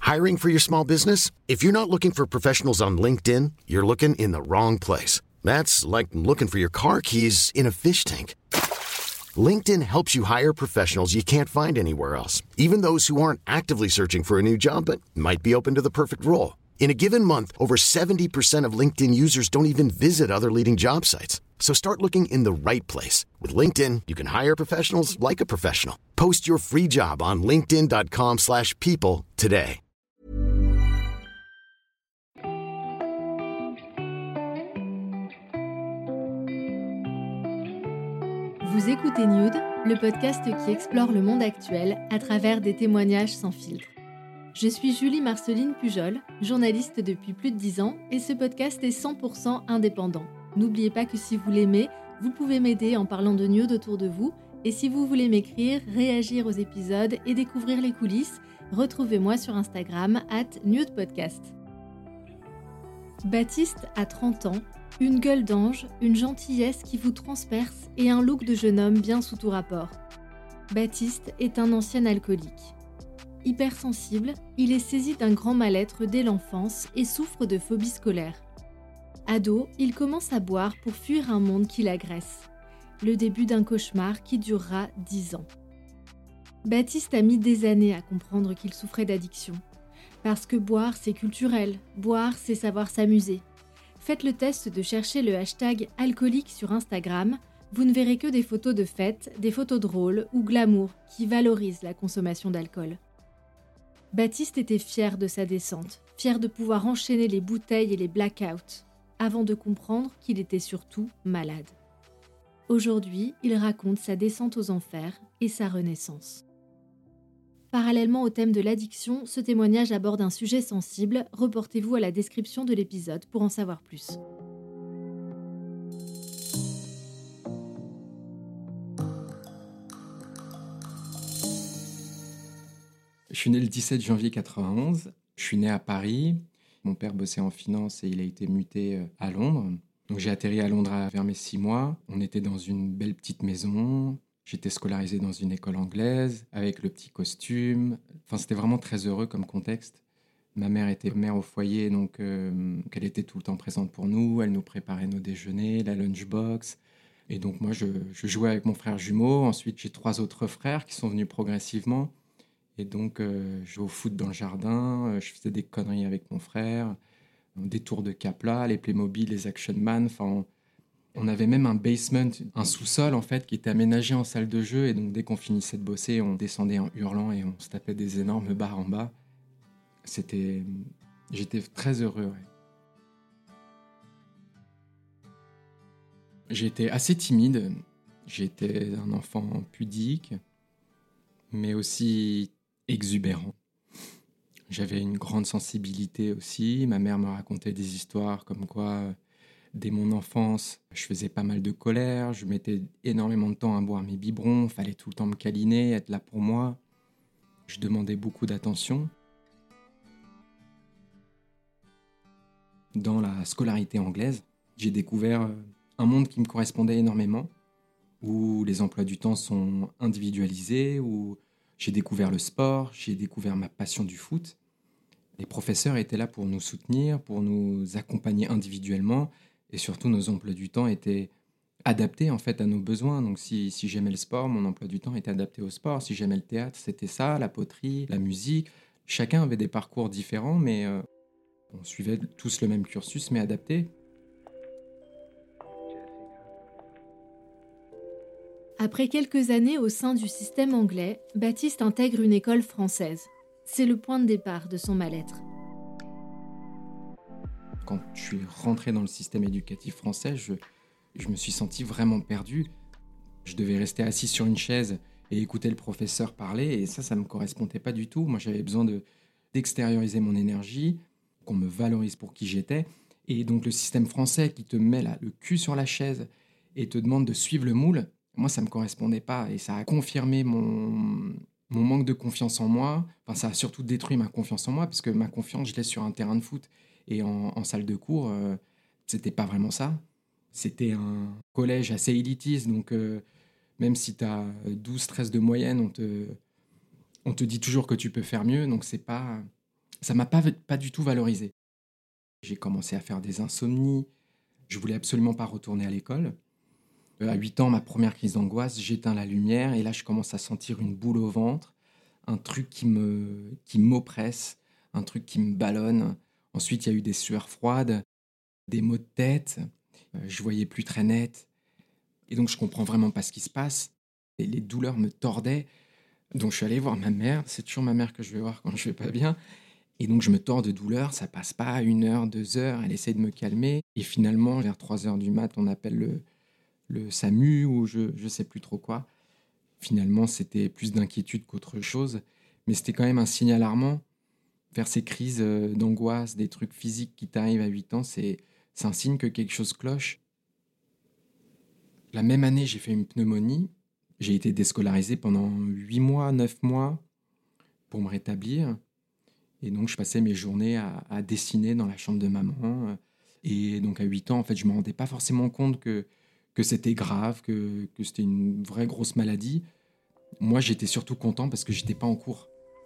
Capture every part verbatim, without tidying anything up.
Hiring for your small business? If you're not looking for professionals on LinkedIn, you're looking in the wrong place. That's like looking for your car keys in a fish tank. LinkedIn helps you hire professionals you can't find anywhere else, even those who aren't actively searching for a new job but might be open to the perfect role. In a given month, over seventy percent of LinkedIn users don't even visit other leading job sites. So start looking in the right place. With LinkedIn, you can hire professionals like a professional. Post your free job on linkedin dot com slash people today. Vous écoutez Nude, le podcast qui explore le monde actuel à travers des témoignages sans filtre. Je suis Julie Marceline Pujol, journaliste depuis plus de dix ans et ce podcast est cent pour cent indépendant. N'oubliez pas que si vous l'aimez, vous pouvez m'aider en parlant de Nude autour de vous et si vous voulez m'écrire, réagir aux épisodes et découvrir les coulisses, retrouvez-moi sur Instagram arobase nude podcast. Baptiste a trente ans, une gueule d'ange, une gentillesse qui vous transperce et un look de jeune homme bien sous tout rapport. Baptiste est un ancien alcoolique. Hypersensible, il est saisi d'un grand mal-être dès l'enfance et souffre de phobie scolaire. Ado, il commence à boire pour fuir un monde qui l'agresse. Le début d'un cauchemar qui durera dix ans. Baptiste a mis des années à comprendre qu'il souffrait d'addiction. Parce que boire, c'est culturel. Boire, c'est savoir s'amuser. Faites le test de chercher le hashtag alcoolique sur Instagram. Vous ne verrez que des photos de fêtes, des photos drôles ou glamour qui valorisent la consommation d'alcool. Baptiste était fier de sa descente, fier de pouvoir enchaîner les bouteilles et les blackouts, avant de comprendre qu'il était surtout malade. Aujourd'hui, il raconte sa descente aux enfers et sa renaissance. Parallèlement au thème de l'addiction, ce témoignage aborde un sujet sensible. Reportez-vous à la description de l'épisode pour en savoir plus. Je suis né le dix-sept janvier quatre-vingt-onze. Je suis né à Paris. Mon père bossait en finance et il a été muté à Londres. Donc j'ai atterri à Londres vers mes six mois. On était dans une belle petite maison. J'étais scolarisé dans une école anglaise avec le petit costume. Enfin, c'était vraiment très heureux comme contexte. Ma mère était mère au foyer, donc euh, elle était tout le temps présente pour nous. Elle nous préparait nos déjeuners, la lunchbox. Et donc moi, je, je jouais avec mon frère jumeau. Ensuite, j'ai trois autres frères qui sont venus progressivement. Et donc, euh, je jouais au foot dans le jardin. Euh, je faisais des conneries avec mon frère. Des tours de Capla, les Playmobil, les Action Man. Enfin, on, on avait même un basement, un sous-sol en fait, qui était aménagé en salle de jeu. Et donc, dès qu'on finissait de bosser, on descendait en hurlant et on se tapait des énormes barres en bas. C'était... J'étais très heureux, ouais. J'étais assez timide. J'étais un enfant pudique, mais aussi exubérant. J'avais une grande sensibilité aussi. Ma mère me racontait des histoires comme quoi, dès mon enfance, je faisais pas mal de colère. Je mettais énormément de temps à boire mes biberons. Il fallait tout le temps me câliner, être là pour moi. Je demandais beaucoup d'attention. Dans la scolarité anglaise, j'ai découvert un monde qui me correspondait énormément, où les emplois du temps sont individualisés, où j'ai découvert le sport, j'ai découvert ma passion du foot. Les professeurs étaient là pour nous soutenir, pour nous accompagner individuellement, et surtout nos emplois du temps étaient adaptés en fait à nos besoins. Donc si, si j'aimais le sport, mon emploi du temps était adapté au sport. Si j'aimais le théâtre, c'était ça, la poterie, la musique. Chacun avait des parcours différents, mais euh, on suivait tous le même cursus, mais adapté. Après quelques années au sein du système anglais, Baptiste intègre une école française. C'est le point de départ de son mal-être. Quand je suis rentré dans le système éducatif français, je, je me suis senti vraiment perdu. Je devais rester assis sur une chaise et écouter le professeur parler, et ça, ça ne me correspondait pas du tout. Moi, j'avais besoin de, d'extérioriser mon énergie, qu'on me valorise pour qui j'étais. Et donc, le système français qui te met là, le cul sur la chaise et te demande de suivre le moule, moi, ça ne me correspondait pas. Et ça a confirmé mon, mon manque de confiance en moi. Enfin, ça a surtout détruit ma confiance en moi, parce que ma confiance, je l'ai sur un terrain de foot. Et en, en salle de cours, euh, c'était pas vraiment ça. C'était un collège assez élitiste, donc euh, même si tu as douze treize de moyenne, on te, on te dit toujours que tu peux faire mieux. Donc, c'est pas, Ça m'a pas, pas du tout valorisé. J'ai commencé à faire des insomnies. Je voulais absolument pas retourner à l'école. Euh, à huit ans, ma première crise d'angoisse, j'éteins la lumière et là, je commence à sentir une boule au ventre, un truc qui me, qui m'oppresse, un truc qui me ballonne. Ensuite, il y a eu des sueurs froides, des maux de tête. Euh, je voyais plus très net. Et donc, je comprends vraiment pas ce qui se passe. Et les douleurs me tordaient. Donc, je suis allé voir ma mère. C'est toujours ma mère que je vais voir quand je vais pas bien. Et donc, je me tords de douleur. Ça passe pas une heure, deux heures. Elle essaie de me calmer. Et finalement, vers trois heures du mat, on appelle le, le S A M U ou je, je sais plus trop quoi. Finalement, c'était plus d'inquiétude qu'autre chose. Mais c'était quand même un signe alarmant. Faire ces crises euh, d'angoisse, des trucs physiques qui t'arrivent à huit ans, c'est, c'est un signe que quelque chose cloche. La même année, j'ai fait une pneumonie. J'ai été déscolarisé pendant huit mois, neuf mois pour me rétablir. Et donc, je passais mes journées à, à dessiner dans la chambre de maman. Et donc, à huit ans, en fait, je ne me rendais pas forcément compte que, que c'était grave, que, que c'était une vraie grosse maladie. Moi, j'étais surtout content parce que je n'étais pas en cours.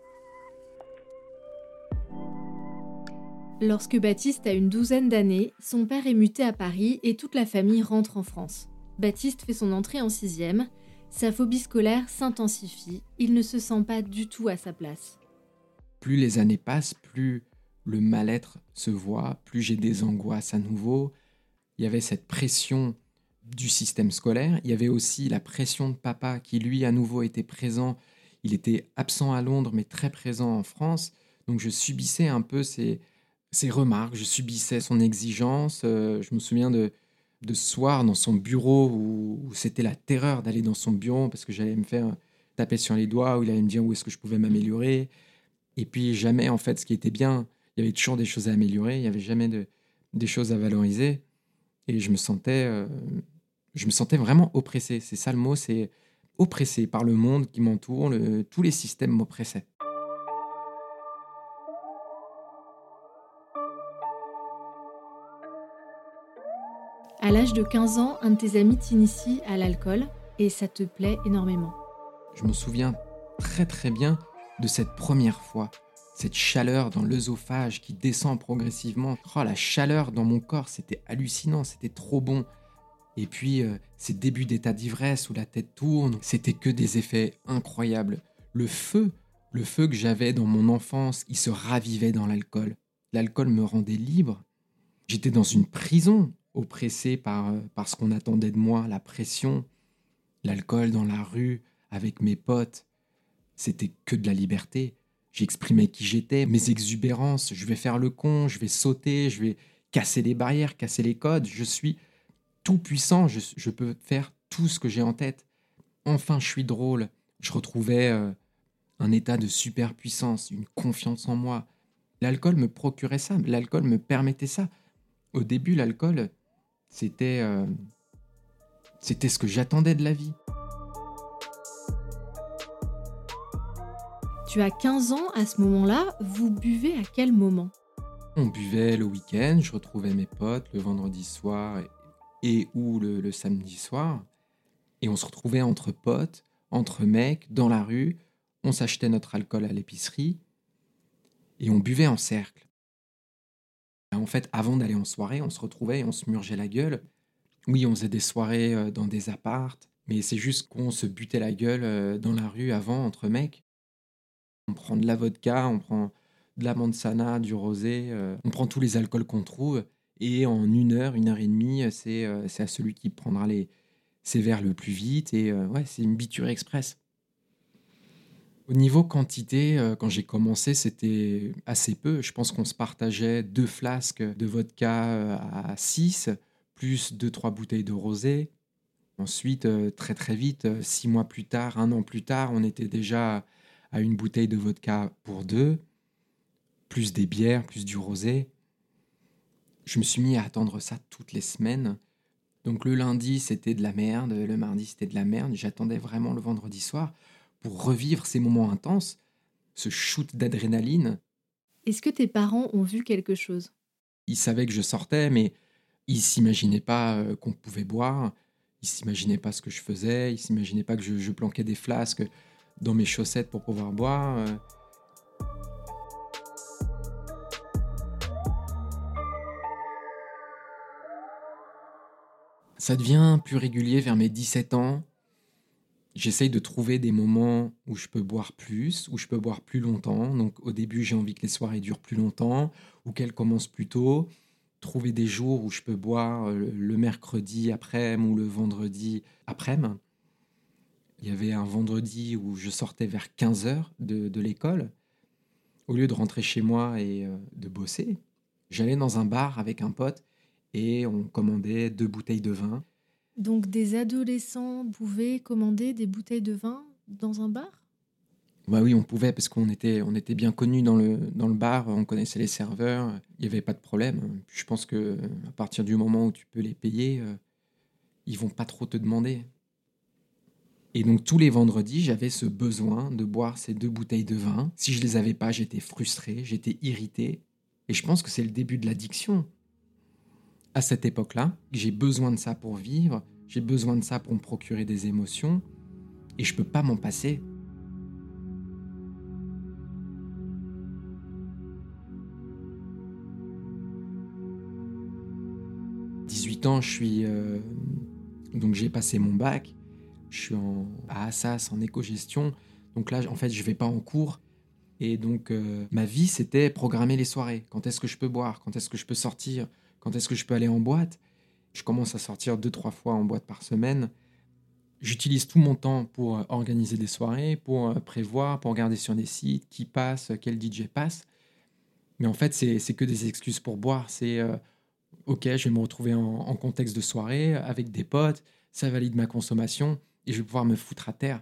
Lorsque Baptiste a une douzaine d'années, son père est muté à Paris et toute la famille rentre en France. Baptiste fait son entrée en sixième. Sa phobie scolaire s'intensifie. Il ne se sent pas du tout à sa place. Plus les années passent, plus le mal-être se voit, plus j'ai des angoisses à nouveau. Il y avait cette pression du système scolaire. Il y avait aussi la pression de papa qui, lui, à nouveau était présent. Il était absent à Londres, mais très présent en France. Donc je subissais un peu ces, ces remarques, je subissais son exigence. Euh, je me souviens de, de ce soir dans son bureau où, où c'était la terreur d'aller dans son bureau parce que j'allais me faire taper sur les doigts, où il allait me dire où est-ce que je pouvais m'améliorer. Et puis jamais, en fait, ce qui était bien, il y avait toujours des choses à améliorer, il n'y avait jamais de, des choses à valoriser. Et je me sentais, euh, je me sentais vraiment oppressé. C'est ça le mot, c'est oppressé par le monde qui m'entoure. Le, tous les systèmes m'oppressaient. À l'âge de quinze ans, un de tes amis t'initie à l'alcool et ça te plaît énormément. Je me souviens très très bien de cette première fois. Cette chaleur dans l'œsophage qui descend progressivement. Oh, la chaleur dans mon corps, c'était hallucinant, c'était trop bon. Et puis, euh, ces débuts d'état d'ivresse où la tête tourne, c'était que des effets incroyables. Le feu, le feu que j'avais dans mon enfance, il se ravivait dans l'alcool. L'alcool me rendait libre. J'étais dans une prison, oppressé par, euh, par ce qu'on attendait de moi, la pression. L'alcool dans la rue, avec mes potes, c'était que de la liberté. J'exprimais qui j'étais, mes exubérances, je vais faire le con, je vais sauter, je vais casser les barrières, casser les codes. Je suis tout puissant, je, je peux faire tout ce que j'ai en tête. Enfin, je suis drôle. Je retrouvais euh, un état de superpuissance, une confiance en moi. L'alcool me procurait ça, l'alcool me permettait ça. Au début, l'alcool, c'était, euh, c'était ce que j'attendais de la vie. Tu as quinze ans à ce moment-là, vous buvez à quel moment ? On buvait le week-end, je retrouvais mes potes le vendredi soir et, et ou le, le samedi soir. Et on se retrouvait entre potes, entre mecs, dans la rue. On s'achetait notre alcool à l'épicerie et on buvait en cercle. En fait, avant d'aller en soirée, on se retrouvait et on se murgeait la gueule. Oui, on faisait des soirées dans des appartes, mais c'est juste qu'on se butait la gueule dans la rue avant, entre mecs. On prend de la vodka, on prend de la manzana, du rosé, euh, on prend tous les alcools qu'on trouve et en une heure, une heure et demie, c'est, euh, c'est à celui qui prendra les, ses verres le plus vite et euh, ouais, c'est une biture express. Au niveau quantité, euh, quand j'ai commencé, c'était assez peu. Je pense qu'on se partageait deux flasques de vodka à six, plus deux, trois bouteilles de rosé. Ensuite, euh, très très vite, euh, six mois plus tard, un an plus tard, on était déjà à une bouteille de vodka pour deux, plus des bières, plus du rosé. Je me suis mis à attendre ça toutes les semaines. Donc le lundi, c'était de la merde, le mardi, c'était de la merde. J'attendais vraiment le vendredi soir pour revivre ces moments intenses, ce shoot d'adrénaline. Est-ce que tes parents ont vu quelque chose ? Ils savaient que je sortais, mais ils ne s'imaginaient pas qu'on pouvait boire. Ils ne s'imaginaient pas ce que je faisais. Ils ne s'imaginaient pas que je, je planquais des flasques dans mes chaussettes pour pouvoir boire. Ça devient plus régulier vers mes dix-sept ans. J'essaye de trouver des moments où je peux boire plus, où je peux boire plus longtemps. Donc au début, j'ai envie que les soirées durent plus longtemps ou qu'elles commencent plus tôt. Trouver des jours où je peux boire le mercredi après-midi ou le vendredi après-midi. Il y avait un vendredi où je sortais vers quinze heures de, de l'école. Au lieu de rentrer chez moi et euh, de bosser, j'allais dans un bar avec un pote et on commandait deux bouteilles de vin. Donc des adolescents pouvaient commander des bouteilles de vin dans un bar ? Bah oui, on pouvait parce qu'on était, on était bien connus dans le, dans le bar, on connaissait les serveurs, il n'y avait pas de problème. Je pense qu'à partir du moment où tu peux les payer, euh, ils vont pas trop te demander. Et donc tous les vendredis, j'avais ce besoin de boire ces deux bouteilles de vin. Si je les avais pas, j'étais frustré, j'étais irrité. Et je pense que c'est le début de l'addiction. À cette époque-là, j'ai besoin de ça pour vivre, j'ai besoin de ça pour me procurer des émotions, et je peux pas m'en passer. dix-huit ans, je suis... Euh, donc j'ai passé mon bac. Je suis en, à Assas, en éco-gestion. Donc là, en fait, je ne vais pas en cours. Et donc, euh, ma vie, c'était programmer les soirées. Quand est-ce que je peux boire ? Quand est-ce que je peux sortir ? Quand est-ce que je peux aller en boîte ? Je commence à sortir deux, trois fois en boîte par semaine. J'utilise tout mon temps pour euh, organiser des soirées, pour euh, prévoir, pour regarder sur des sites qui passe, quel D J passe. Mais en fait, c'est, c'est que des excuses pour boire. C'est, euh, OK, je vais me retrouver en, en contexte de soirée avec des potes, ça valide ma consommation. Et je vais pouvoir me foutre à terre.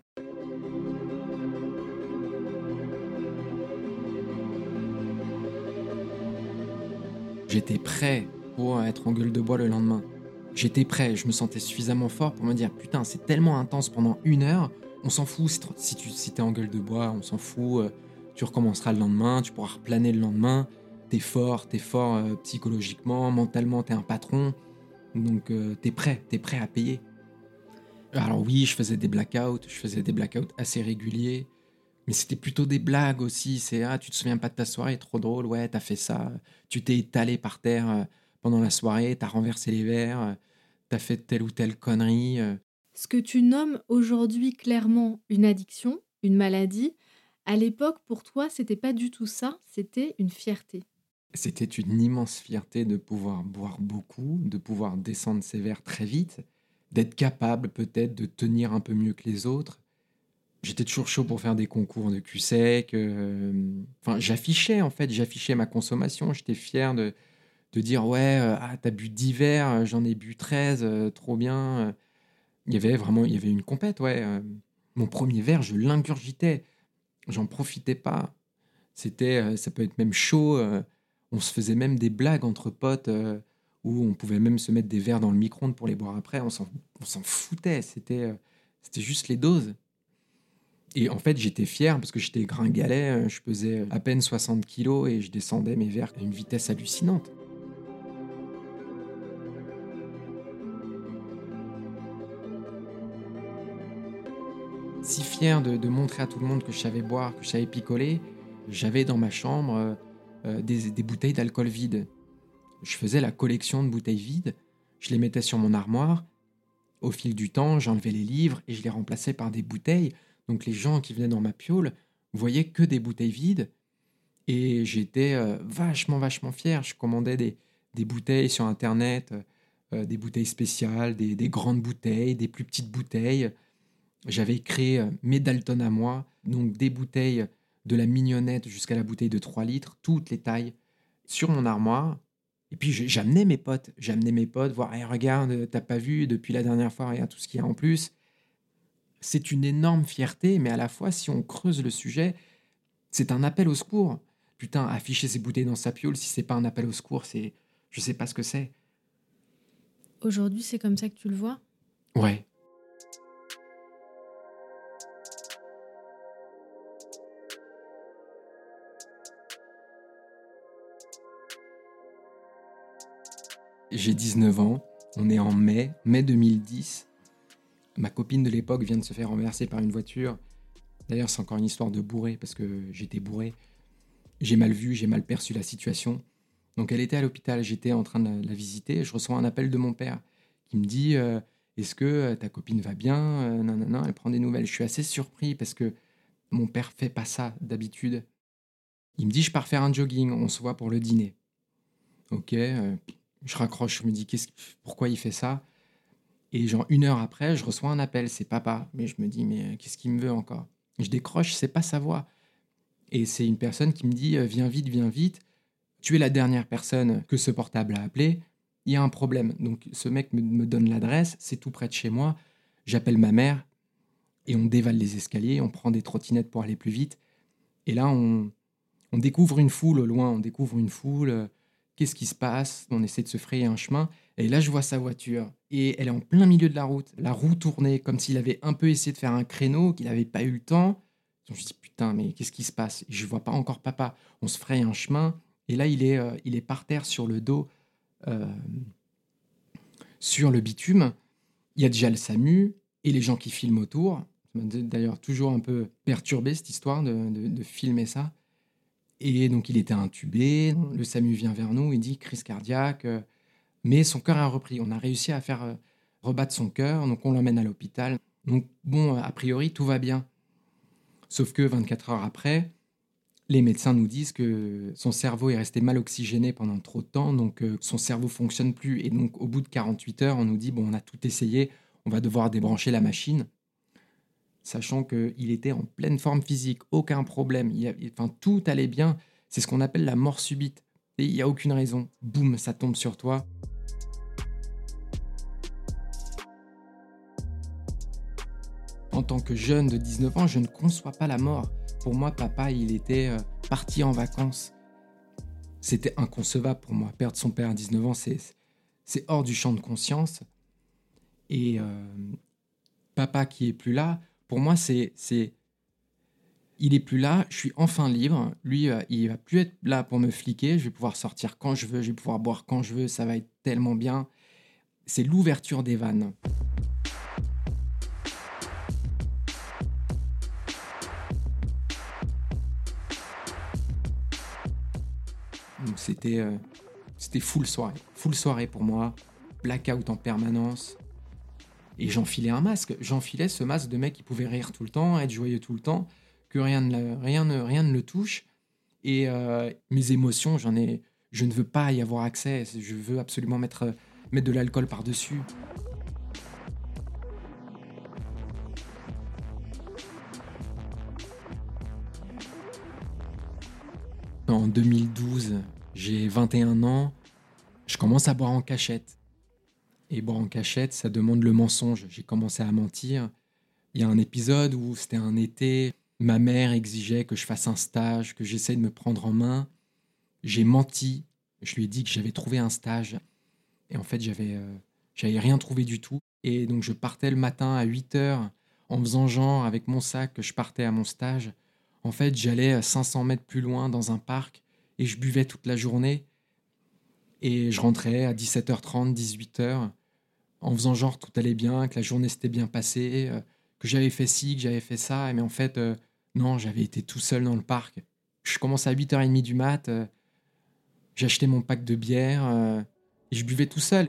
J'étais prêt pour être en gueule de bois le lendemain. J'étais prêt, je me sentais suffisamment fort pour me dire « Putain, c'est tellement intense pendant une heure, on s'en fout, si tu si t'es en gueule de bois, on s'en fout, tu recommenceras le lendemain, tu pourras replaner le lendemain, t'es fort, t'es fort euh, psychologiquement, mentalement, t'es un patron, donc euh, t'es prêt, t'es prêt à payer. » Alors oui, je faisais des blackouts, je faisais des blackouts assez réguliers, mais c'était plutôt des blagues aussi. C'est « Ah, tu te souviens pas de ta soirée, trop drôle, ouais, t'as fait ça, tu t'es étalé par terre pendant la soirée, t'as renversé les verres, t'as fait telle ou telle connerie. » Ce que tu nommes aujourd'hui clairement une addiction, une maladie, à l'époque, pour toi, c'était pas du tout ça, c'était une fierté. C'était une immense fierté de pouvoir boire beaucoup, de pouvoir descendre ses verres très vite, d'être capable peut-être de tenir un peu mieux que les autres. J'étais toujours chaud pour faire des concours de cul sec. Euh... Enfin, j'affichais en fait, j'affichais ma consommation. J'étais fier de, de dire « Ouais, euh, ah, t'as bu dix verres, j'en ai bu treize, euh, trop bien. » Il y avait vraiment il y avait une compète, ouais. Euh, mon premier verre, je l'ingurgitais. J'en profitais pas. C'était, euh, ça peut être même chaud. Euh, on se faisait même des blagues entre potes euh, où on pouvait même se mettre des verres dans le micro-ondes pour les boire après. On s'en, on s'en foutait. C'était, euh, c'était juste les doses. Et en fait, j'étais fier parce que j'étais gringalet. Je pesais à peine soixante kilos et je descendais mes verres à une vitesse hallucinante. Si fier de, de montrer à tout le monde que je savais boire, que je savais picoler, j'avais dans ma chambre euh, des, des bouteilles d'alcool vides. Je faisais la collection de bouteilles vides, je les mettais sur mon armoire. Au fil du temps, j'enlevais les livres et je les remplaçais par des bouteilles. Donc les gens qui venaient dans ma piole voyaient que des bouteilles vides. Et j'étais euh, vachement, vachement fier. Je commandais des, des bouteilles sur Internet, euh, des bouteilles spéciales, des, des grandes bouteilles, des plus petites bouteilles. J'avais créé euh, mes Dalton à moi, donc des bouteilles de la mignonnette jusqu'à la bouteille de trois litres, toutes les tailles, sur mon armoire. Et puis j'amenais mes potes, j'amenais mes potes voir, hey, regarde, t'as pas vu depuis la dernière fois, regarde tout ce qu'il y a en plus. C'est une énorme fierté, mais à la fois, si on creuse le sujet, c'est un appel au secours. Putain, afficher ses bouteilles dans sa piole, si c'est pas un appel au secours, c'est, je sais pas ce que c'est. Aujourd'hui, c'est comme ça que tu le vois ? Ouais. J'ai dix-neuf ans, on est en mai, mai deux mille dix. Ma copine de l'époque vient de se faire renverser par une voiture. D'ailleurs, c'est encore une histoire de bourré, parce que j'étais bourré. J'ai mal vu, j'ai mal perçu la situation. Donc elle était à l'hôpital, j'étais en train de la visiter. Je reçois un appel de mon père qui me dit euh, « Est-ce que euh, ta copine va bien euh, Non, non, non, elle prend des nouvelles. » Je suis assez surpris parce que mon père fait pas ça d'habitude. Il me dit « Je pars faire un jogging, on se voit pour le dîner. » Ok, euh, je raccroche, je me dis qu'est-ce, pourquoi il fait ça. Et genre une heure après, je reçois un appel, c'est papa. Mais je me dis, mais qu'est-ce qu'il me veut encore? Je décroche, c'est pas sa voix. Et c'est une personne qui me dit, viens vite, viens vite. Tu es la dernière personne que ce portable a appelé. Il y a un problème. Donc ce mec me, me donne l'adresse, c'est tout près de chez moi. J'appelle ma mère et on dévale les escaliers, on prend des trottinettes pour aller plus vite. Et là, on, on découvre une foule au loin, on découvre une foule. Qu'est-ce qui se passe? On essaie de se frayer un chemin. Et là, je vois sa voiture. Et elle est en plein milieu de la route. La roue tournée, comme s'il avait un peu essayé de faire un créneau, qu'il n'avait pas eu le temps. Je me dis, putain, mais qu'est-ce qui se passe? Je ne vois pas encore papa. On se fraye un chemin. Et là, il est, euh, il est par terre sur le dos, euh, sur le bitume. Il y a déjà le SAMU et les gens qui filment autour. Ça m'a d'ailleurs toujours un peu perturbé, cette histoire de, de, de filmer ça. Et donc, il était intubé. Le SAMU vient vers nous. Il dit crise cardiaque. Euh, mais son cœur a repris. On a réussi à faire euh, rebattre son cœur. Donc, on l'emmène à l'hôpital. Donc, bon, a priori, tout va bien. Sauf que vingt-quatre heures après, les médecins nous disent que son cerveau est resté mal oxygéné pendant trop de temps. Donc, euh, son cerveau ne fonctionne plus. Et donc, au bout de quarante-huit heures, on nous dit bon, on a tout essayé. On va devoir débrancher la machine. Sachant qu'il était en pleine forme physique, aucun problème, il y a, enfin, tout allait bien. C'est ce qu'on appelle la mort subite. Et il n'y a aucune raison. Boum, ça tombe sur toi. En tant que jeune de dix-neuf ans, je ne conçois pas la mort. Pour moi, papa, il était euh, parti en vacances. C'était inconcevable pour moi. Perdre son père à dix-neuf ans, c'est, c'est hors du champ de conscience. Et euh, papa qui est plus là, pour moi, c'est, c'est... Il est plus là, je suis enfin libre. Lui, euh, il va plus être là pour me fliquer. Je vais pouvoir sortir quand je veux, je vais pouvoir boire quand je veux. Ça va être tellement bien. C'est l'ouverture des vannes. Donc c'était, euh, c'était full soirée. Full soirée pour moi. Blackout en permanence. Et j'enfilais un masque. J'enfilais ce masque de mec qui pouvait rire tout le temps, être joyeux tout le temps, que rien ne, rien ne, rien ne le touche. Et euh, mes émotions, j'en ai, je ne veux pas y avoir accès. Je veux absolument mettre, mettre de l'alcool par-dessus. En deux mille douze, j'ai vingt et un ans. Je commence à boire en cachette. Et boire en cachette, ça demande le mensonge. J'ai commencé à mentir. Il y a un épisode où c'était un été, ma mère exigeait que je fasse un stage, que j'essaye de me prendre en main. J'ai menti. Je lui ai dit que j'avais trouvé un stage. Et en fait, j'avais, euh, j'avais rien trouvé du tout. Et donc, je partais le matin à huit heures en faisant genre avec mon sac que je partais à mon stage. En fait, j'allais cinq cents mètres plus loin dans un parc et je buvais toute la journée. Et je rentrais à dix-sept heures trente, dix-huit heures en faisant genre tout allait bien, que la journée s'était bien passée, euh, que j'avais fait ci, que j'avais fait ça. Mais en fait, euh, non, j'avais été tout seul dans le parc. Je commençais à huit heures trente du mat, euh, j'achetais mon pack de bière euh, et je buvais tout seul.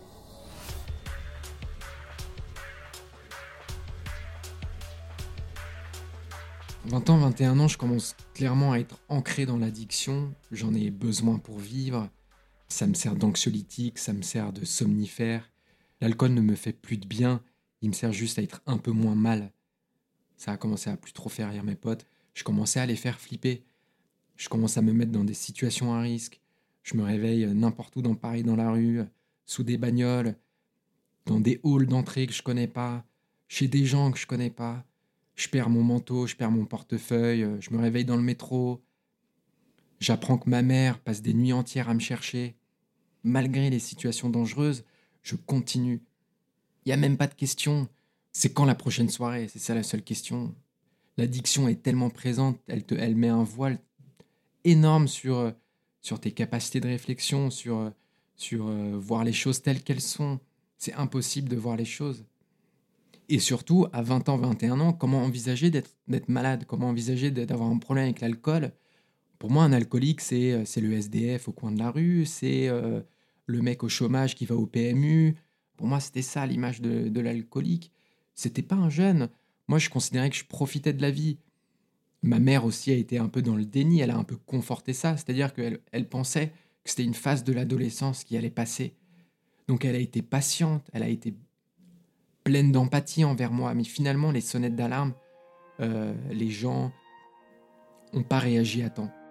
vingt ans, vingt et un ans, je commence clairement à être ancré dans l'addiction. J'en ai besoin pour vivre. Ça me sert d'anxiolytique, ça me sert de somnifère. L'alcool ne me fait plus de bien, il me sert juste à être un peu moins mal. Ça a commencé à plus trop faire rire mes potes. Je commençais à les faire flipper. Je commence à me mettre dans des situations à risque. Je me réveille n'importe où dans Paris, dans la rue, sous des bagnoles, dans des halls d'entrée que je connais pas, chez des gens que je connais pas. Je perds mon manteau, je perds mon portefeuille, je me réveille dans le métro. J'apprends que ma mère passe des nuits entières à me chercher. Malgré les situations dangereuses, je continue. Il n'y a même pas de question. C'est quand la prochaine soirée? C'est ça la seule question. L'addiction est tellement présente, elle, te, elle met un voile énorme sur, sur tes capacités de réflexion, sur, sur euh, voir les choses telles qu'elles sont. C'est impossible de voir les choses. Et surtout, à vingt ans, vingt et un ans, comment envisager d'être, d'être malade? Comment envisager d'avoir un problème avec l'alcool? Pour moi, un alcoolique, c'est, c'est le S D F au coin de la rue, c'est euh, le mec au chômage qui va au P M U. Pour moi, c'était ça l'image de, de l'alcoolique. C'était pas un jeune. Moi, je considérais que je profitais de la vie. Ma mère aussi a été un peu dans le déni. Elle a un peu conforté ça. C'est-à-dire qu'elle elle pensait que c'était une phase de l'adolescence qui allait passer. Donc, elle a été patiente. Elle a été pleine d'empathie envers moi. Mais finalement, les sonnettes d'alarme, euh, les gens n'ont pas réagi à temps.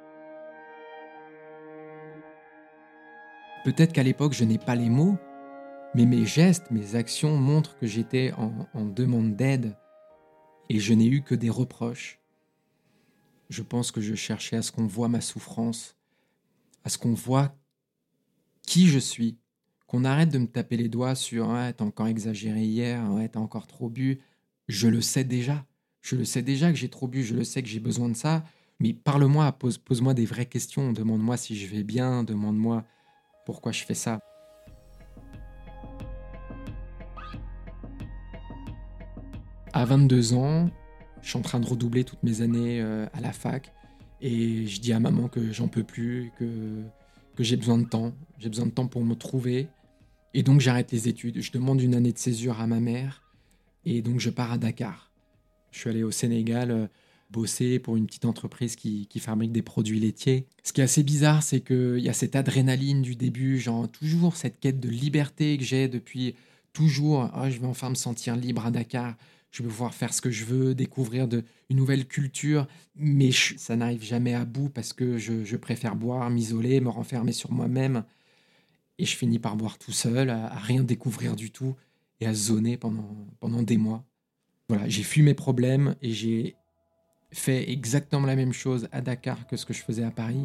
Peut-être qu'à l'époque, je n'ai pas les mots, mais mes gestes, mes actions montrent que j'étais en, en demande d'aide et je n'ai eu que des reproches. Je pense que je cherchais à ce qu'on voie ma souffrance, à ce qu'on voie qui je suis, qu'on arrête de me taper les doigts sur ah, « t'as encore exagéré hier, ouais, t'as encore trop bu ». Je le sais déjà, je le sais déjà que j'ai trop bu, je le sais que j'ai besoin de ça, mais parle-moi, pose, pose-moi des vraies questions, demande-moi si je vais bien, demande-moi pourquoi je fais ça. À vingt-deux ans, je suis en train de redoubler toutes mes années euh, à la fac et je dis à maman que j'en peux plus, que, que j'ai besoin de temps. J'ai besoin de temps pour me trouver et donc j'arrête les études. Je demande une année de césure à ma mère et donc je pars à Dakar. Je suis allé au Sénégal euh, bosser pour une petite entreprise qui, qui fabrique des produits laitiers. Ce qui est assez bizarre, c'est qu'il y a cette adrénaline du début, genre toujours cette quête de liberté que j'ai depuis toujours. Oh, je vais enfin me sentir libre à Dakar. Je vais pouvoir faire ce que je veux, découvrir de, une nouvelle culture, mais je, ça n'arrive jamais à bout parce que je, je préfère boire, m'isoler, me renfermer sur moi-même. Et je finis par boire tout seul, à, à rien découvrir du tout et à zoner pendant, pendant des mois. Voilà, j'ai fui mes problèmes et j'ai fait exactement la même chose à Dakar que ce que je faisais à Paris.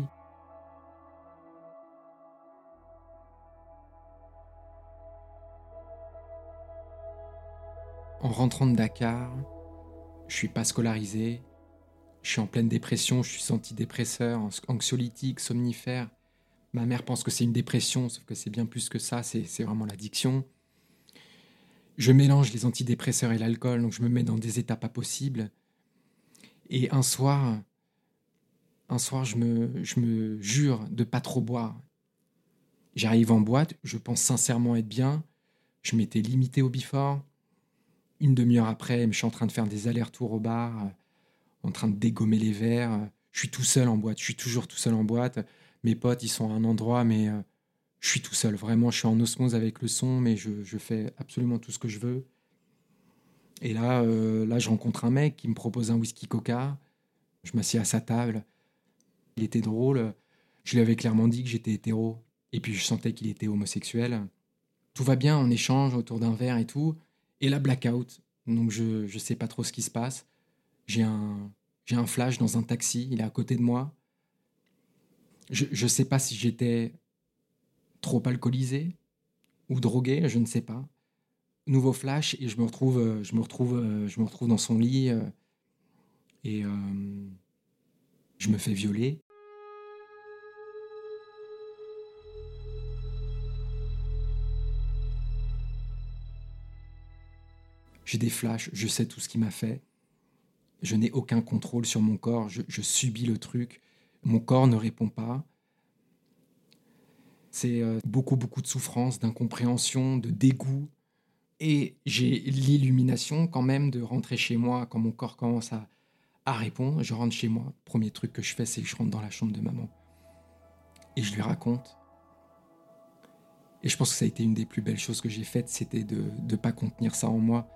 En rentrant de Dakar, je suis pas scolarisé, je suis en pleine dépression, je suis antidépresseur, anxiolytique, somnifère. Ma mère pense que c'est une dépression, sauf que c'est bien plus que ça, c'est, c'est vraiment l'addiction. Je mélange les antidépresseurs et l'alcool, donc je me mets dans des états pas possibles. Et un soir, un soir, je me, je me jure de pas trop boire. J'arrive en boîte, je pense sincèrement être bien. Je m'étais limité au before. Une demi-heure après, je suis en train de faire des allers-retours au bar, en train de dégommer les verres. Je suis tout seul en boîte, je suis toujours tout seul en boîte. Mes potes, ils sont à un endroit, mais euh, je suis tout seul. Vraiment, je suis en osmose avec le son, mais je, je fais absolument tout ce que je veux. Et là, euh, là, je rencontre un mec qui me propose un whisky coca. Je m'assieds à sa table. Il était drôle. Je lui avais clairement dit que j'étais hétéro. Et puis, je sentais qu'il était homosexuel. Tout va bien, on échange autour d'un verre et tout. Et là, blackout. Donc, je ne sais pas trop ce qui se passe. J'ai un, j'ai un flash dans un taxi. Il est à côté de moi. Je ne sais pas si j'étais trop alcoolisé ou drogué, je ne sais pas. Nouveau flash et je me retrouve, je me retrouve, je me retrouve dans son lit euh, et euh, je me fais violer. J'ai des flashs, je sais tout ce qu'il m'a fait. Je n'ai aucun contrôle sur mon corps, je, je subis le truc. Mon corps ne répond pas. C'est euh, beaucoup, beaucoup de souffrance, d'incompréhension, de dégoût. Et j'ai l'illumination quand même de rentrer chez moi quand mon corps commence à, à répondre. Je rentre chez moi. Le premier truc que je fais, c'est que je rentre dans la chambre de maman. Et je lui raconte. Et je pense que ça a été une des plus belles choses que j'ai faites, c'était de ne pas contenir ça en moi.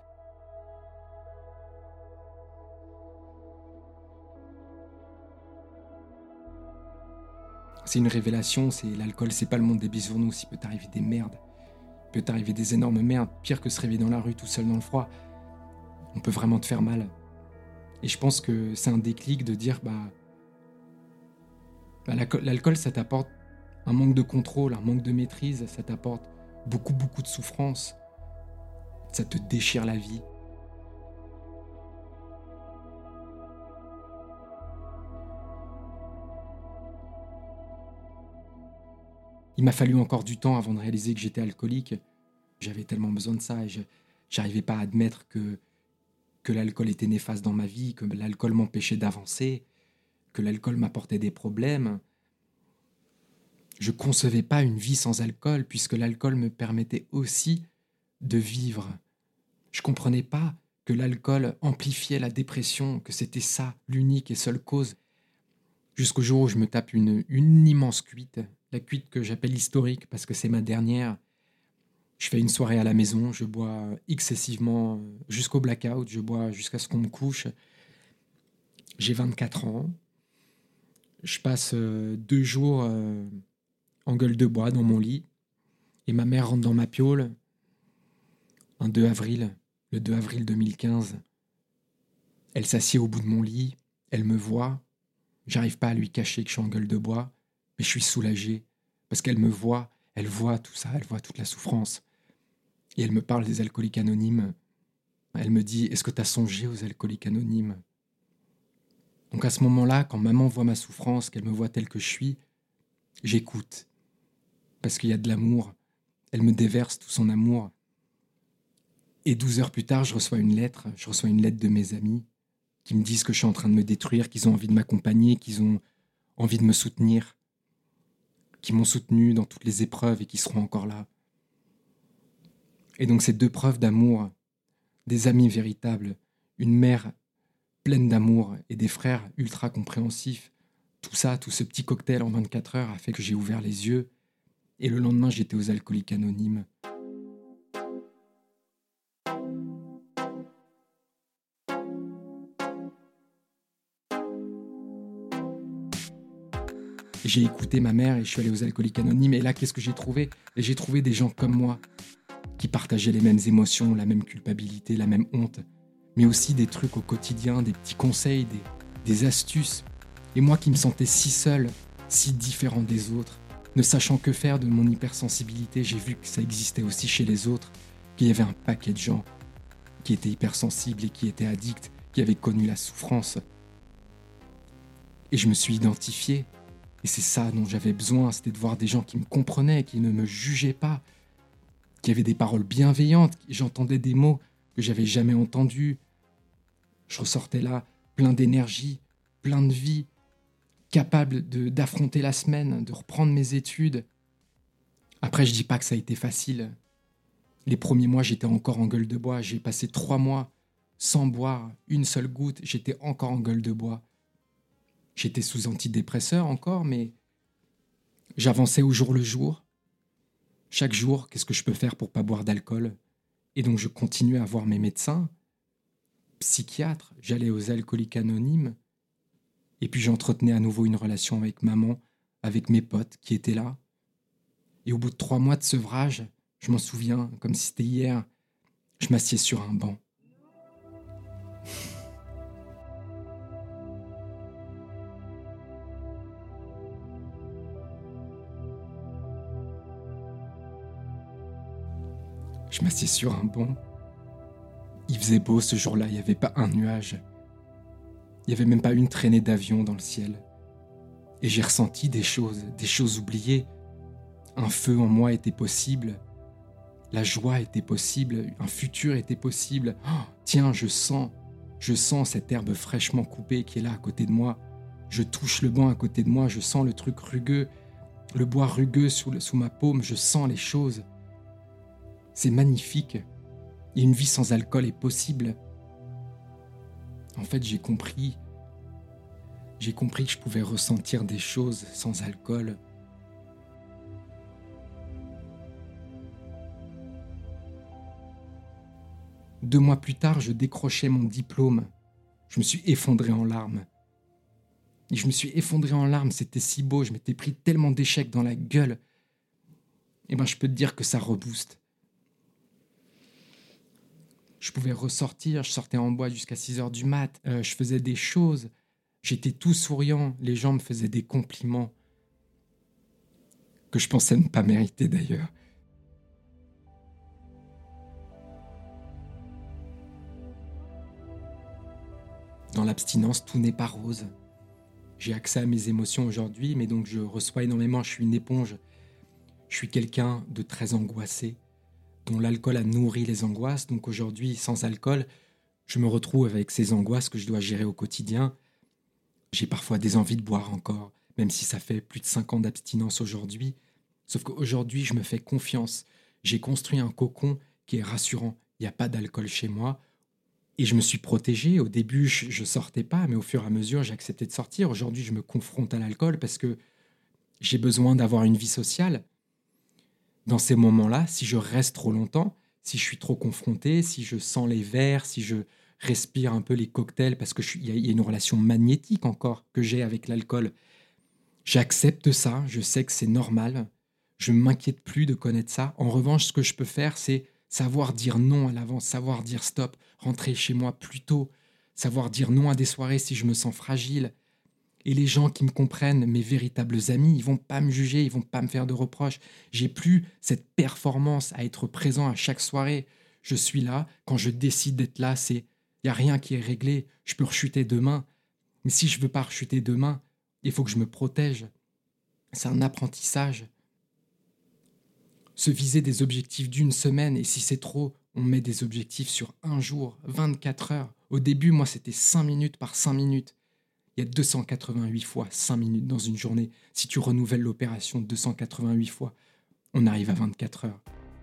C'est une révélation, c'est l'alcool, c'est pas le monde des bisounours, il peut t'arriver des merdes. Il peut t'arriver des énormes merdes, pire que se réveiller dans la rue tout seul dans le froid. On peut vraiment te faire mal. Et je pense que c'est un déclic de dire, bah, bah l'alcool, l'alcool, ça t'apporte un manque de contrôle, un manque de maîtrise, ça t'apporte beaucoup, beaucoup de souffrance. Ça te déchire la vie. Il m'a fallu encore du temps avant de réaliser que j'étais alcoolique. J'avais tellement besoin de ça et je n'arrivais pas à admettre que, que l'alcool était néfaste dans ma vie, que l'alcool m'empêchait d'avancer, que l'alcool m'apportait des problèmes. Je ne concevais pas une vie sans alcool puisque l'alcool me permettait aussi de vivre. Je comprenais pas que l'alcool amplifiait la dépression, que c'était ça, l'unique et seule cause. Jusqu'au jour où je me tape une, une immense cuite, la cuite que j'appelle historique parce que c'est ma dernière. Je fais une soirée à la maison, je bois excessivement jusqu'au blackout, je bois jusqu'à ce qu'on me couche. J'ai vingt-quatre ans. Je passe euh, deux jours euh, en gueule de bois dans mon lit et ma mère rentre dans ma piaule un deux avril, le deux avril deux mille quinze. Elle s'assied au bout de mon lit, elle me voit. J'arrive pas à lui cacher que je suis en gueule de bois, mais je suis soulagé parce qu'elle me voit, elle voit tout ça, elle voit toute la souffrance. Et elle me parle des alcooliques anonymes. Elle me dit « Est-ce que tu as songé aux alcooliques anonymes ?» Donc à ce moment-là, quand maman voit ma souffrance, qu'elle me voit telle que je suis, j'écoute. Parce qu'il y a de l'amour. Elle me déverse tout son amour. Et douze heures plus tard, je reçois une lettre. Je reçois une lettre de mes amis qui me disent que je suis en train de me détruire, qu'ils ont envie de m'accompagner, qu'ils ont envie de me soutenir, qui m'ont soutenu dans toutes les épreuves et qui seront encore là. Et donc ces deux preuves d'amour, des amis véritables, une mère pleine d'amour et des frères ultra compréhensifs, tout ça, tout ce petit cocktail en vingt-quatre heures a fait que j'ai ouvert les yeux. Et le lendemain, j'étais aux alcooliques anonymes. J'ai écouté ma mère et je suis allé aux alcooliques anonymes. Et là, qu'est-ce que j'ai trouvé ? Et j'ai trouvé des gens comme moi, qui partageaient les mêmes émotions, la même culpabilité, la même honte, mais aussi des trucs au quotidien, des petits conseils, des, des astuces. Et moi qui me sentais si seul, si différent des autres, ne sachant que faire de mon hypersensibilité, j'ai vu que ça existait aussi chez les autres, qu'il y avait un paquet de gens qui étaient hypersensibles et qui étaient addicts, qui avaient connu la souffrance. Et je me suis identifié. Et c'est ça dont j'avais besoin, c'était de voir des gens qui me comprenaient, qui ne me jugeaient pas, qui avaient des paroles bienveillantes. J'entendais des mots que j'avais jamais entendus. Je ressortais là plein d'énergie, plein de vie, capable de, d'affronter la semaine, de reprendre mes études. Après, je dis pas que ça a été facile. Les premiers mois, j'étais encore en gueule de bois. J'ai passé trois mois sans boire une seule goutte. J'étais encore en gueule de bois. J'étais sous antidépresseur encore, mais j'avançais au jour le jour. Chaque jour, qu'est-ce que je peux faire pour pas boire d'alcool ? Et donc, je continuais à voir mes médecins, psychiatres. J'allais aux alcooliques anonymes. Et puis, j'entretenais à nouveau une relation avec maman, avec mes potes qui étaient là. Et au bout de trois mois de sevrage, je m'en souviens, comme si c'était hier, je m'assieds sur un banc. Je m'assieds sur un banc. Il faisait beau ce jour-là, il n'y avait pas un nuage. Il n'y avait même pas une traînée d'avion dans le ciel. Et j'ai ressenti des choses, des choses oubliées. Un feu en moi était possible. La joie était possible. Un futur était possible. Oh, tiens, je sens, je sens cette herbe fraîchement coupée qui est là à côté de moi. Je touche le banc à côté de moi, je sens le truc rugueux, le bois rugueux sous, le, sous ma paume, je sens les choses. C'est magnifique. Et une vie sans alcool est possible. En fait, j'ai compris. J'ai compris que je pouvais ressentir des choses sans alcool. Deux mois plus tard, je décrochais mon diplôme. Je me suis effondré en larmes. Et je me suis effondré en larmes, c'était si beau, je m'étais pris tellement d'échecs dans la gueule. Et ben, je peux te dire que ça rebooste. Je pouvais ressortir, je sortais en boîte jusqu'à six heures du mat, euh, je faisais des choses, j'étais tout souriant, les gens me faisaient des compliments que je pensais ne pas mériter d'ailleurs. Dans l'abstinence, tout n'est pas rose. J'ai accès à mes émotions aujourd'hui, mais donc je reçois énormément, je suis une éponge. Je suis quelqu'un de très angoissé, dont l'alcool a nourri les angoisses. Donc aujourd'hui, sans alcool, je me retrouve avec ces angoisses que je dois gérer au quotidien. J'ai parfois des envies de boire encore, même si ça fait plus de cinq ans d'abstinence aujourd'hui. Sauf qu'aujourd'hui, je me fais confiance. J'ai construit un cocon qui est rassurant. Il n'y a pas d'alcool chez moi. Et je me suis protégé. Au début, je ne sortais pas, mais au fur et à mesure, j'ai accepté de sortir. Aujourd'hui, je me confronte à l'alcool parce que j'ai besoin d'avoir une vie sociale. Dans ces moments-là, si je reste trop longtemps, si je suis trop confronté, si je sens les verres, si je respire un peu les cocktails, parce qu'il y, y a une relation magnétique encore que j'ai avec l'alcool, j'accepte ça, je sais que c'est normal, je ne m'inquiète plus de connaître ça. En revanche, ce que je peux faire, c'est savoir dire non à l'avance, savoir dire stop, rentrer chez moi plus tôt, savoir dire non à des soirées si je me sens fragile. Et les gens qui me comprennent, mes véritables amis, ils vont pas me juger, ils vont pas me faire de reproches. J'ai plus cette performance à être présent à chaque soirée. Je suis là, quand je décide d'être là, c'est il n'y a rien qui est réglé, je peux rechuter demain. Mais si je veux pas rechuter demain, il faut que je me protège. C'est un apprentissage. Se viser des objectifs d'une semaine, et si c'est trop, on met des objectifs sur un jour, vingt-quatre heures. Au début, moi, c'était cinq minutes par cinq minutes. Il y a deux cent quatre-vingt-huit fois cinq minutes dans une journée. Si tu renouvelles l'opération deux cent quatre-vingt-huit fois, on arrive à vingt-quatre heures.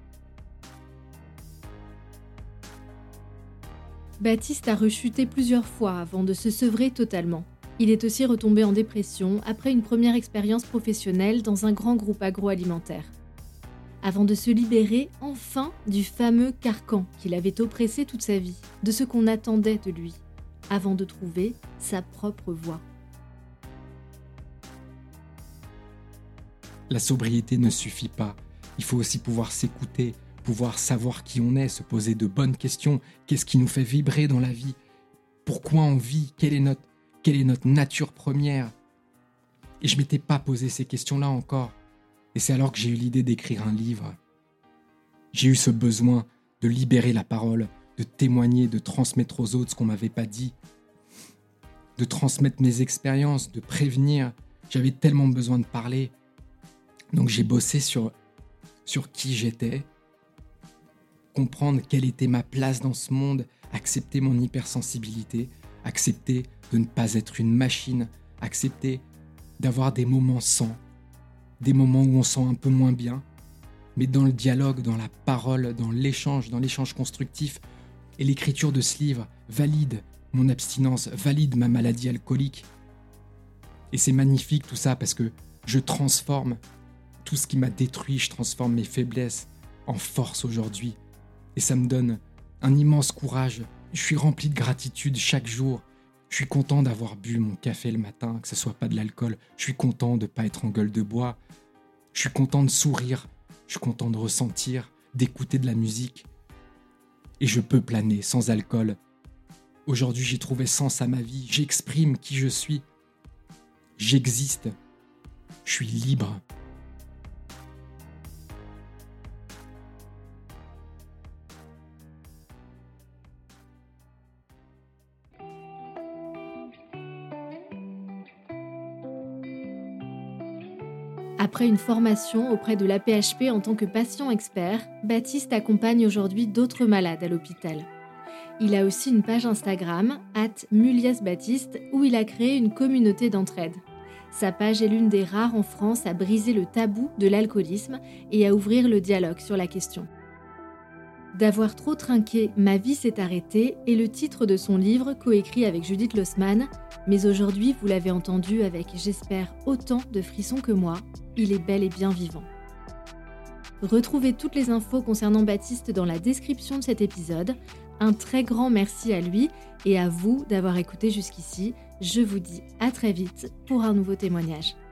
Baptiste a rechuté plusieurs fois avant de se sevrer totalement. Il est aussi retombé en dépression après une première expérience professionnelle dans un grand groupe agroalimentaire. Avant de se libérer enfin du fameux carcan qui l'avait oppressé toute sa vie, de ce qu'on attendait de lui, avant de trouver sa propre voie. La sobriété ne suffit pas. Il faut aussi pouvoir s'écouter, pouvoir savoir qui on est, se poser de bonnes questions. Qu'est-ce qui nous fait vibrer dans la vie ? Pourquoi on vit ? Quelle est notre, quelle est notre nature première ? Et je ne m'étais pas posé ces questions-là encore. Et c'est alors que j'ai eu l'idée d'écrire un livre. J'ai eu ce besoin de libérer la parole, de témoigner, de transmettre aux autres ce qu'on ne m'avait pas dit, de transmettre mes expériences, de prévenir. J'avais tellement besoin de parler. Donc j'ai bossé sur, sur qui j'étais, comprendre quelle était ma place dans ce monde, accepter mon hypersensibilité, accepter de ne pas être une machine, accepter d'avoir des moments sans, des moments où on sent un peu moins bien, mais dans le dialogue, dans la parole, dans l'échange, dans l'échange constructif. Et l'écriture de ce livre valide mon abstinence, valide ma maladie alcoolique. Et c'est magnifique tout ça parce que je transforme tout ce qui m'a détruit, je transforme mes faiblesses en force aujourd'hui. Et ça me donne un immense courage. Je suis rempli de gratitude chaque jour. Je suis content d'avoir bu mon café le matin, que ce soit pas de l'alcool. Je suis content de ne pas être en gueule de bois. Je suis content de sourire. Je suis content de ressentir, d'écouter de la musique. Et je peux planer sans alcool. Aujourd'hui, j'ai trouvé sens à ma vie. J'exprime qui je suis. J'existe. Je suis libre. Après une formation auprès de l'A P H P en tant que patient expert, Baptiste accompagne aujourd'hui d'autres malades à l'hôpital. Il a aussi une page Instagram, arobase muliesbaptiste, où il a créé une communauté d'entraide. Sa page est l'une des rares en France à briser le tabou de l'alcoolisme et à ouvrir le dialogue sur la question. D'avoir trop trinqué, ma vie s'est arrêtée est le titre de son livre coécrit avec Judith Lossman, mais aujourd'hui, vous l'avez entendu avec, j'espère, autant de frissons que moi, il est bel et bien vivant. Retrouvez toutes les infos concernant Baptiste dans la description de cet épisode. Un très grand merci à lui et à vous d'avoir écouté jusqu'ici. Je vous dis à très vite pour un nouveau témoignage.